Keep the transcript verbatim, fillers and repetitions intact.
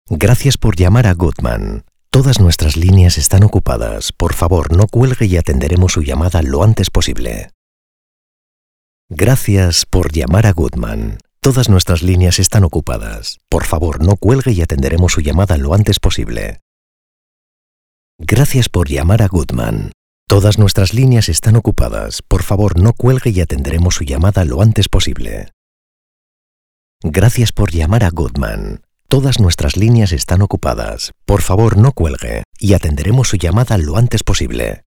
Gracias por llamar a Goodman. Todas nuestras líneas están ocupadas. Por favor, no cuelgue y atenderemos su llamada lo antes posible. Gracias por llamar a Goodman. Todas nuestras líneas están ocupadas. Por favor, no cuelgue y atenderemos su llamada lo antes posible. Gracias por llamar a Goodman. Todas nuestras líneas están ocupadas. Por favor, no cuelgue y atenderemos su llamada lo antes posible. Gracias por llamar a Goodman. Todas nuestras líneas están ocupadas. Por favor, no cuelgue y atenderemos su llamada lo antes posible.